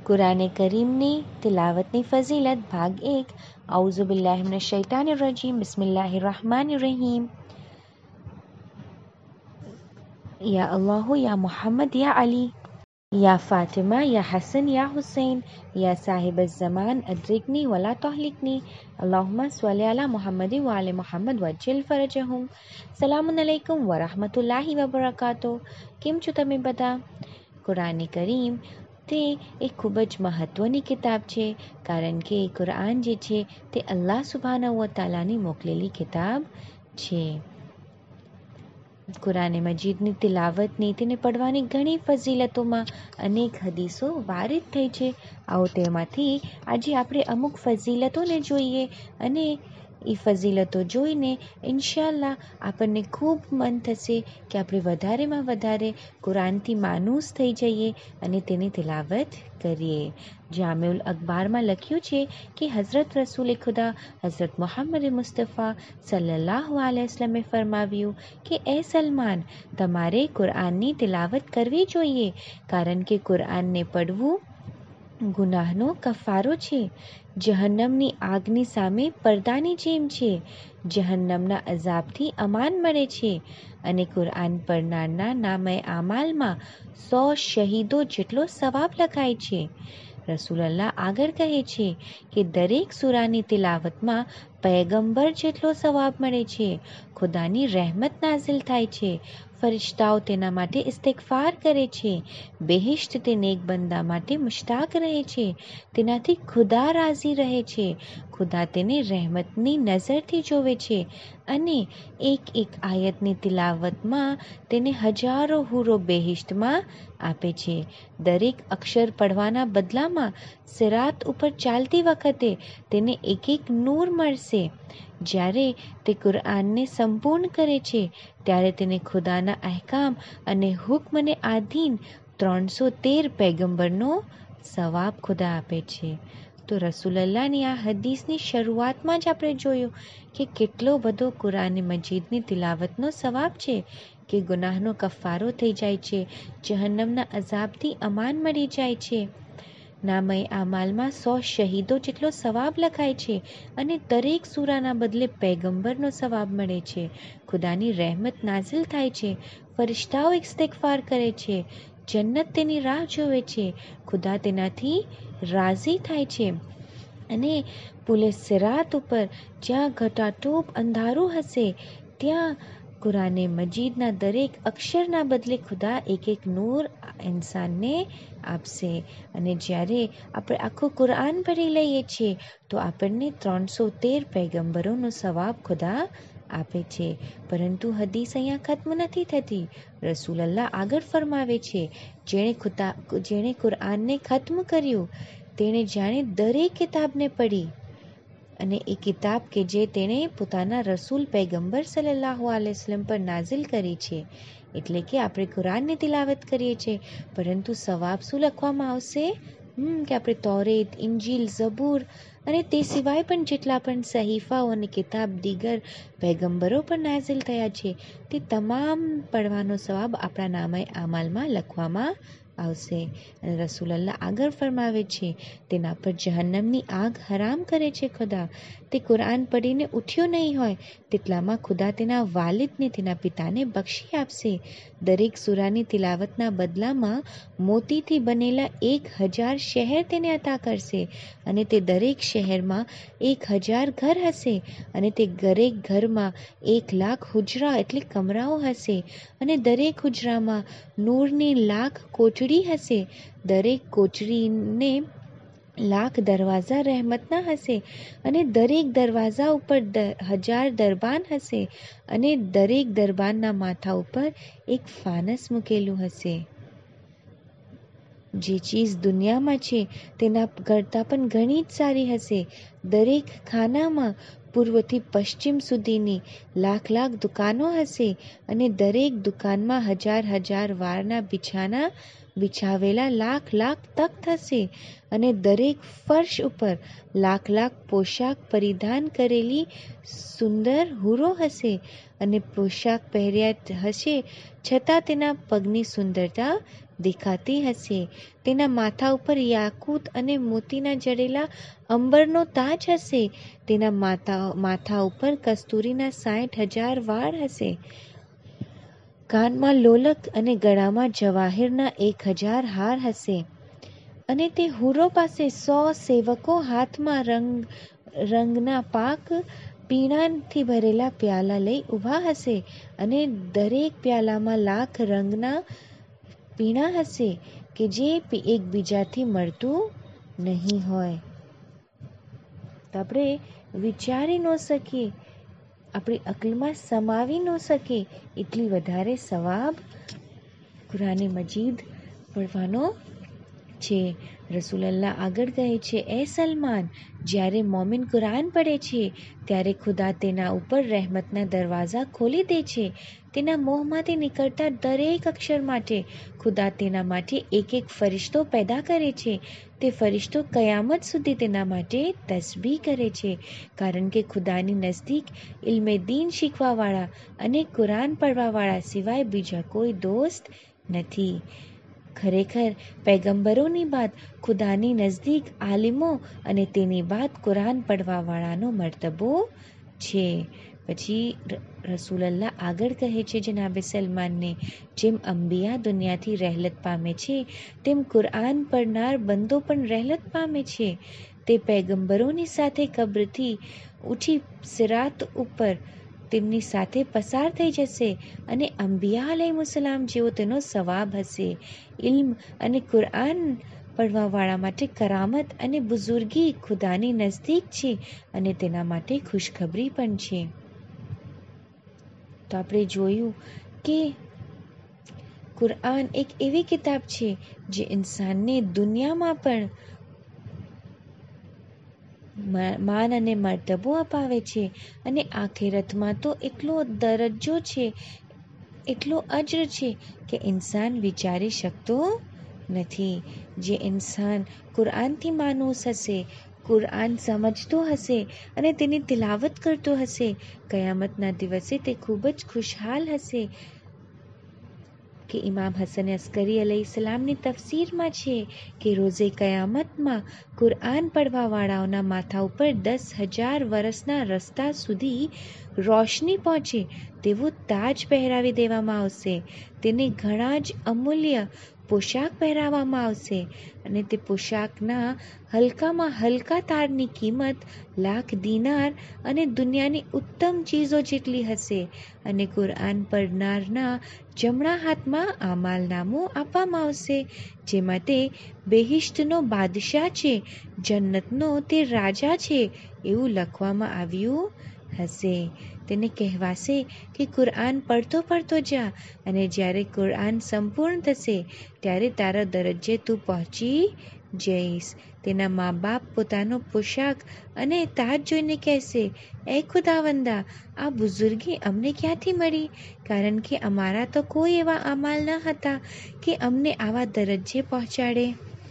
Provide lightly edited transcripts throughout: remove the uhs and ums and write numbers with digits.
કુરાને કરીમની તિલાવતની ફઝીલત ભાગ 1 આઉઝુ બિલ્લાહિ મિનશ શૈતાનિર રજીમ બિસ્મિલ્લાહિર રહમાનિર રહીમ યા અલ્લાહુ યા મુહમ્મદ યા અલી या फ़ातिमा या हसन या हुसैन या साहिब ज़मान अद्रिकनी वला तहलिकनी अल्लाहुम्मा स्वल्ली अला मुहम्मद व आले मुहम्मद वज्जिल फरजहुम। सलामुन अलैकुम व रहमतुल्लाहि व बरकातो। કેમ છો તમે બધા? કુરાન કરીમ તે એક ખૂબ જ મહત્ત્વની કિતાબ છે, કારણ કે કુરાન જે છે તે અલ્લાહ સુબ્હાનહુ વ તઆલાની મોકલેલી કિતાબ છે. કુરાન મજીદની તિલાવતની તેને પડવાની ઘણી ફઝીલતોમાં અનેક હદીસો વારિદ થઈ છે. આવો તેમાંથી આજે આપણે અમુક ફઝીલતોને જોઈએ અને એ ફઝીલતો જોઈને ઇન્શાઅલ્લાહ આપણને ખૂબ મન થશે કે આપણે વધારેમાં વધારે કુરાનથી માનૂસ થઈ જઈએ અને તેની તિલાવત કરીએ. જામિઉલ અખબારમાં લખ્યું છે કે હઝરત રસૂલ ખુદા હઝરત મુહમ્મદ મુસ્તફા સલ્લલ્લાહુ અલૈહિ વસલ્લમે ફરમાવ્યું કે એ સલમાન, તમારે કુરાનની તિલાવત કરવી જોઈએ, કારણ કે કુરાનને પડવું ગુનાહનો કફારો છે, જહન્નમની આગની સામે પડદાની જેમ છે, જહન્નમના અઝાબથી અમાન મળે છે અને કુરાન પડનારના નામે આમાલમાં 100 શહીદો જેટલો સવાબ લખાય છે. રસૂલલ્લાહ આગળ કહે છે કે દરેક સૂરાની તિલાવતમાં પયગંબર જેટલો સવાબ મળે છે. ખુદાની રહેમત નાઝિલ થાય છે, ફરિશ્તાઓ તેના માટે ઇસ્તિગફાર કરે છે, બેહિશ્ત તે નેક બંદા માટે મુશ્તાક રહે છે, તેનાથી ખુદા રાજી રહે છે, ખુદા તેને રહેમતની નજરથી જોવે છે અને એક એક આયતની તિલાવતમાં તેને હજારો હુરો બેહિશ્તમાં આપે છે. દરેક અક્ષર પડવાના બદલામાં સિરાત ઉપર ચાલતી વખતે તેને એક એક નૂર મળશે. જ્યારે તે કુરાનને સંપૂર્ણ કરે છે ત્યારે તેને ખુદાના અહેકામ અને હુક્મને આધીન 313 પૈગંબરનો સવાબ ખુદા આપે છે. તો રસૂલલ્લાહની આ હદીસની શરૂઆતમાં જ આપણે જોયું કે કેટલો બધો કુરાન મજીદની તિલાવતનો સવાબ છે કે ગુનાહનો કફારો થઈ જાય છે, જહન્નમના અઝાબથી અમાન મળી જાય છે, નામે આમાલમાં 100 શહીદો જેટલો સવાબ લખાય છે અને દરેક સૂરાના બદલે પૈગંબરનો સવાબ મળે છે, ખુદાની રહેમત નાઝિલ થાય છે, ફરિશ્તાઓ ઇસ્તિગફાર કરે છે, જન્નત તેની રાહ જોવે છે, ખુદા તેનાથી રાજી થાય છે અને પુલે સિરાત ઉપર જ્યાં ઘટાટોપ અંધારું હશે ત્યાં કુરાને મજીદના દરેક અક્ષરના બદલે ખુદા એક એક નૂર ઇન્સાનને આપશે. અને જ્યારે આપણે આખું કુરાન ભણી લઈએ છીએ તો આપણને 313 પૈગંબરોનો સવાબ ખુદા આપે છે. પરંતુ હદીસ અહીંયા ખત્મ નથી થતી. રસૂલલ્લાહ આગળ ફરમાવે છે, જેણે કુરાનને ખત્મ કર્યું તેણે જાણે દરેક કિતાબને પઢી અને એ કિતાબ કે જે તેણે પોતાના રસૂલ પૈગંબર સલ્લલ્લાહુ અલૈહિ વસલ્લમ પર નાઝિલ કરી છે. એટલે કે આપણે કુરાનની તિલાવત કરીએ છીએ, પરંતુ સવાબ શું લખવામાં આવશે કે આપણે તૌરેત, ઇંજીલ, ઝબૂર અને તે સિવાય પણ જેટલા પણ સહીફાઓ અને કિતાબ દીગર પૈગંબરો પર નાઝિલ થયા છે તે તમામ પડવાનો સવાબ આપણા નામે આમાલમાં લખવામાં આવશે. અને રસૂલલ્લાહ આગળ ફરમાવે છે, તેના પર જહન્નમની આગ હરામ કરે છે ખુદા. તે કુરાન પઢીને ઉઠ્યો નહીં હોય તેટલામાં ખુદા તેના વાલિદને, તેના પિતાને બક્ષી આપશે. દરેક સૂરાની તિલાવતના બદલામાં મોતીથી બનેલા 1000 શહેર તેને અતા કરશે અને તે દરેક શહેરમાં 1000 ઘર હશે અને તે દરેક ઘરમાં 1,00,000 હુજરા એટલે કમરાઓ હશે અને દરેક હુજરામાં નૂરની 1,00,000 કોટડી હશે. દરેક કોટડીને 1,00,000 દરવાજા રહેમતના હશે અને દરેક દરવાજા ઉપર 1000 દરબાન હશે અને દરેક દરબાનના માથા ઉપર એક ફાનસ મૂકેલું હશે. જે ચીજ દુનિયામાં છે તેના કરતાં પણ ઘણી જ સારી હશે. દરેક ખાનામાં પૂર્વથી પશ્ચિમ સુધીની 1,00,000 દુકાનો હશે અને દરેક દુકાનમાં 1000 વારના બિછાના બિછાવેલા 1,00,000 તખ્ત હશે અને દરેક ફર્શ ઉપર 1,00,000 પોશાક પરિધાન કરેલી સુંદર હુરો હશે અને પોશાક પહેર્યા હશે છતાં તેના પગની સુંદરતા દેખાતી હશે. તેના માથા ઉપર યાકૂત અને મોતીના જડેલા અંબરનો તાજ હશે. તેના માથા ઉપર કસ્તુરીના 60,000 વાળ હશે. કાનમાં લોલક અને ગળામાં જવાહિરના 1,000 હાર હશે. અને તે હુરો પાસે 100 સેવકો હાથમાં રંગના પાક પીણાથી ભરેલા પ્યાલા લઈ ઊભા હશે. અને દરેક પ્યાલામાં લાખ રંગના પીણા હશે કે જે એકબીજાથી મળતું નહીં હોય. તો આપણે વિચારી ન શકીએ, આપણી અકલમાં સમાવી ન શકીએ એટલી વધારે સવાબ કુરાન મજીદ પડવાનો છે. રસૂલલ્લાહ આગળ કહે છે, એ સલમાન, જ્યારે મોમિન કુરાન પડે છે ત્યારે ખુદા તેના ઉપર રહેમતના દરવાજા ખોલી દે છે. તેના મોંમાંથી નીકળતા દરેક અક્ષર માટે ખુદા તેના માટે એક ફરિશ્તો પેદા કરે છે. તે ફરિશ્તો કયામત સુધી તેના માટે તસબીહ કરે છે, કારણ કે ખુદાની નજદીક ઇલ્મે દીન શીખવાવાળા અને કુરાન પડવાવાળા સિવાય બીજા કોઈ દોસ્ત નથી. ખરેખર પૈગંબરોની બાદ ખુદાની નજદીક આલિમો અને તેની બાદ કુરાન પડવાવાળાનો મર્તબો છે. પછી રસૂલલ્લાહ આગળ કહે છે જનાબે સલમાનને, જેમ અંબિયા દુનિયાથી રહેલત પામે છે તેમ કુરાન પડનાર બંદો પણ રહેલત પામે છે. તે પૈગંબરોની સાથે કબ્રથી ઉઠી સિરાત ઉપર તેમની સાથે પસાર થઈ જશે અને અંબિયા અલૈહિસ્સલામ જેવો તેનો સવાબ હશે. ઇલ્મ અને કુરાન પડવાવાળા માટે કરામત અને બુઝુર્ગી ખુદાની નજદીક છે અને તેના માટે ખુશખબરી પણ છે. તો આપણે જોયું કે કુરાન એક એવી કિતાબ છે જે ઇન્સાનને દુનિયામાં પણ માન અને મર્તબો અપાવે છે અને આખિરતમાં તો એટલો દરજ્જો છે, એટલો અજ્ર છે કે ઇન્સાન વિચારી શકતો નથી. જે ઇન્સાન કુરાનથી માનૂસ હશે, કુરાન સમજતો હશે અને તેની તિલાવત કરતો હશે, કયામતના દિવસે તે ખૂબ જ ખુશહાલ હશે. કે ઇમામ હસન અસ્કરી અલૈહિસ્સલામની તફસીરમાં છે કે રોઝે કયામતમાં કુરાન પડવાવાળાઓના માથા ઉપર 10,000 વર્ષના રસ્તા સુધી રોશની પહોંચે તેવો તાજ પહેરાવી દેવામાં આવશે. તેને ઘણા જ અમૂલ્ય પોશાક પહેરાવવામાં આવશે અને તે પોશાકના હલકામાં હલકા તારની કિંમત લાખ દિનાર અને દુનિયાની ઉત્તમ ચીજો જેટલી હશે. અને કુરાન પડનારના જમણા હાથમાં આમાલનામું આપવામાં આવશે, જેમાં તે બેહિશ્તનો બાદશાહ છે, જન્નતનો તે રાજા છે એવું લખવામાં આવ્યું હશે. તેને કહેવાશે કે કુરાન પડતો જા, અને જ્યારે કુરાન સંપૂર્ણ થશે ત્યારે તારા દરજ્જે તું પહોંચી જઈશ. તેના મા બાપ પોતાનો પોશાક અને તાજ જોઈને કહેશે, એ ખુદાવંદા, આ બુઝુર્ગી અમને ક્યાંથી મળી? કારણ કે અમારા તો કોઈ એવા અમાલ ન હતા કે અમને આવા દરજ્જે પહોંચાડે.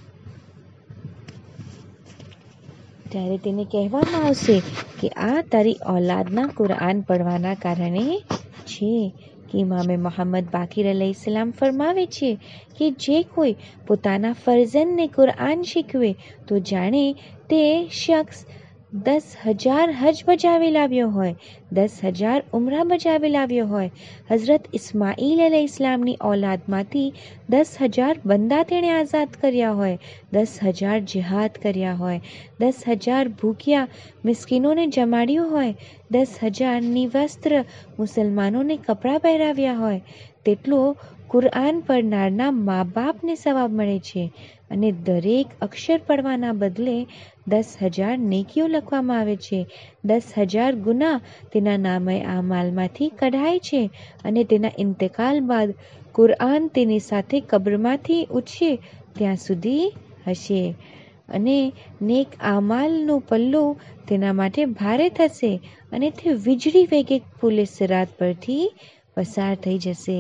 ત્યારે તેને કહેવામાં આવશે કે આ તારી ઔલાદના કુરાન પડવાના કારણે છે. કે ઇમામે મોહમ્મદ બાકીર અલૈહિસ્સલામ ફરમાવે છે કે જે કોઈ પોતાના ફરઝંદને કુરાન શીખવે તો જાણે તે શખ્સ 10,000 હજ બજાવી લાવ્યો હોય, 10,000 ઉમરા બજાવી લાવ્યો હોય. હઝરત ઇસ્માઈલ અલૈહિસ્સલામની ઔલાદમાંથી 10,000 બંદા તેણે આઝાદ કર્યા હોય, 10,000 જિહાદ કર્યા હોય, 10,000 ભૂખ્યા મિસ્કીનોને જમાડ્યું હોય, 10,000 નિવસ્ત્ર મુસલમાનોને કપડાં પહેરાવ્યા હોય, તેટલો કુરાન પડનારના મા બાપને સવાબ મળે છે. અને દરેક અક્ષર પડવાના બદલે 10,000 નેકીઓ લખવામાં આવે છે. 10,000 ગુનાહ તેના નામે આમાલમાંથી કઢાય છે અને તેના ઇન્તકાલ બાદ કુરાન તેની સાથે કબ્રમાંથી ઉઠશે ત્યાં સુધી હશે. અને નેક આમાલનું પલ્લું તેના માટે ભારે થશે અને તે વીજળી વેગે પુલે સિરાત પરથી પસાર થઈ જશે.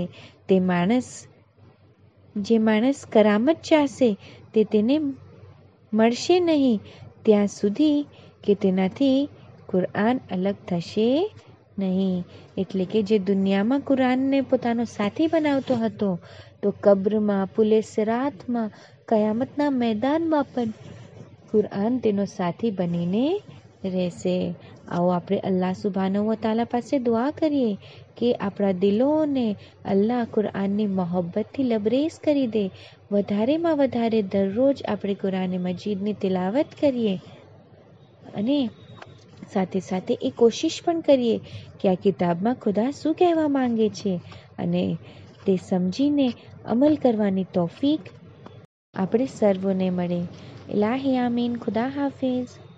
જે માણસ કરામત ચાહશે તે તેને મળશે નહીં ત્યાં સુધી કે તેનાથી કુરાન અલગ થશે નહીં. એટલે કે જે દુનિયામાં કુરાનને પોતાનો સાથી બનાવતો હતો, તો કબ્રમાં, પુલેસરાતમાં, કયામતના મેદાનમાં પણ કુરાન તેનો સાથી બનીને રહેશે. આવો આપણે અલ્લાહ સુબ્હાનહુ વ તઆલા પાસે દુઆ કરીએ કે આપણા દિલોને અલ્લાહ કુરાનની મોહબ્બતથી લબરેઝ કરી દે. વધારેમાં વધારે દરરોજ આપણે કુરાન મજીદની તિલાવત કરીએ અને સાથે સાથે એ કોશિશ પણ કરીએ કે આ કિતાબમાં ખુદા શું કહેવા માંગે છે અને તે સમજીને અમલ કરવાની તૌફીક આપણે સર્વોને મળે. ઇલાહી આમીન. ખુદા હાફિઝ.